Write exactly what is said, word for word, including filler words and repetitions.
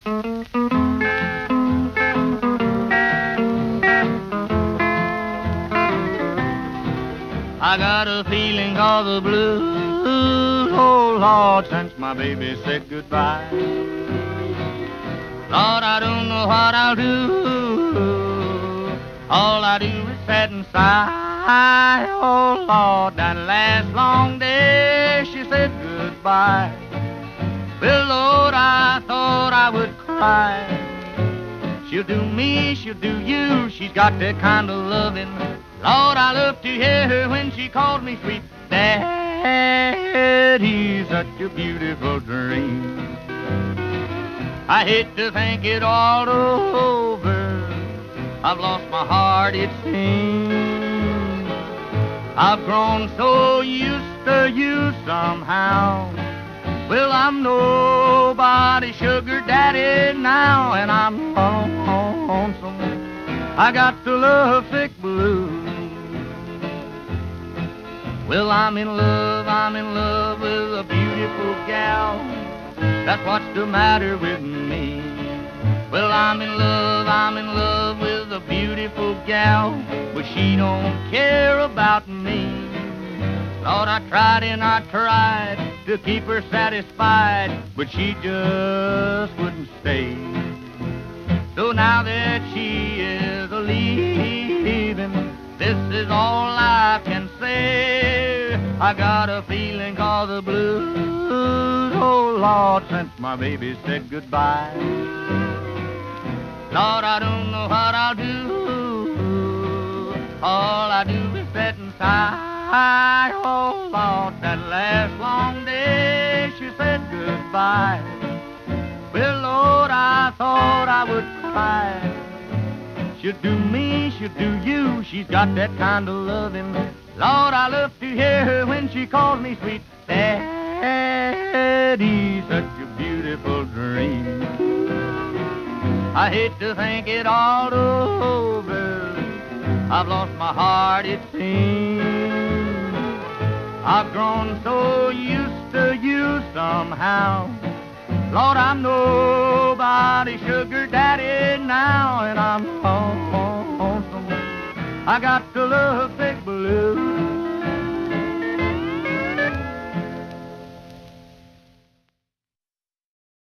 I got a feeling of the blues, oh Lord, since my baby said goodbye. Lord, I don't know what I'll do. All I do is sit and sigh. Oh Lord, that last long day she said goodbye. Well, Lord, I thought I would cry. She'll do me, she'll do you. She's got that kind of loving. Lord, I love to hear her when she called me sweet Daddy. Such a beautiful dream. I hate to think it all over. I've lost my heart, it seems. I've grown so used to you somehow. Well, I'm nobody's sugar daddy now, and I'm lonesome. I got the love sick blues. Well, I'm in love, I'm in love with a beautiful gal. That's what's the matter with me. Well, I'm in love, I'm in love with a beautiful gal, but she don't care about me. Lord, I tried and I tried to keep her satisfied, but she just wouldn't stay. So now that she is leaving, this is all I can say. I got a feeling called the blues, oh Lord, since my baby said goodbye. Lord, I don't know what I'll do. All I do is sit and sigh. Oh Lord, that last long day she said goodbye. Well, Lord, I thought I would cry. She'll do me, she'll do you. She's got that kind of loving. Lord, I love to hear her when she calls me sweet Daddy. Such a beautiful dream. I hate to think it all over. I've lost my heart, it seems. I've grown so used to you somehow. Lord, I'm nobody's sugar daddy now, and I'm lonesome. I got to love sick